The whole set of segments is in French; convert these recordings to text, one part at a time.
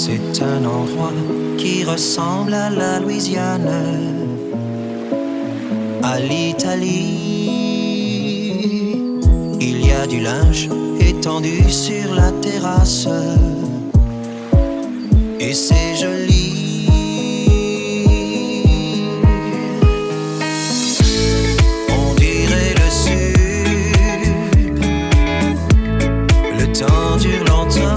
C'est un endroit qui ressemble à la Louisiane, à l'Italie. Il y a du linge étendu sur la terrasse et c'est joli. On dirait le sud, le temps dure longtemps.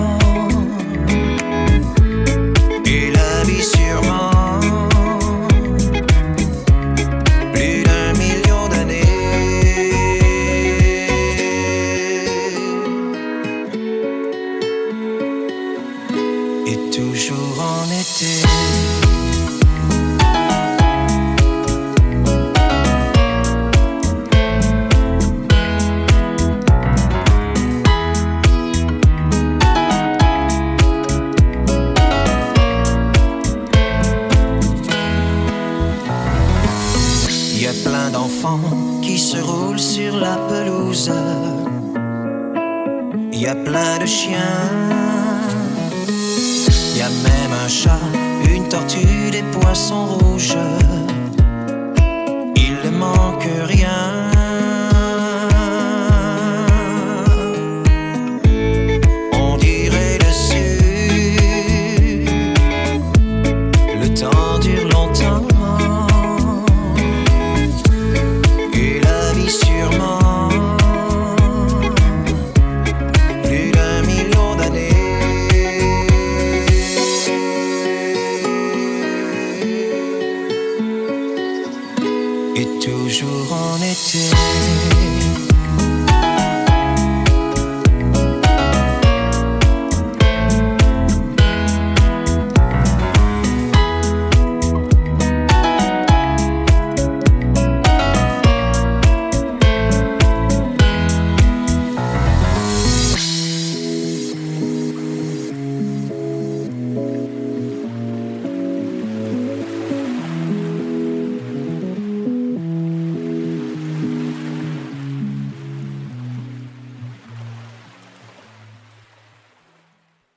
Et toujours en été. Il y a plein d'enfants qui se roulent sur la pelouse. Il y a plein de chiens. Y a même un chat, une tortue, des poissons rouges. Il ne manque rien. On dirait le sud, le temps dure longtemps. Et la vie sûrement plus d'1 million d'années. Et toujours en été.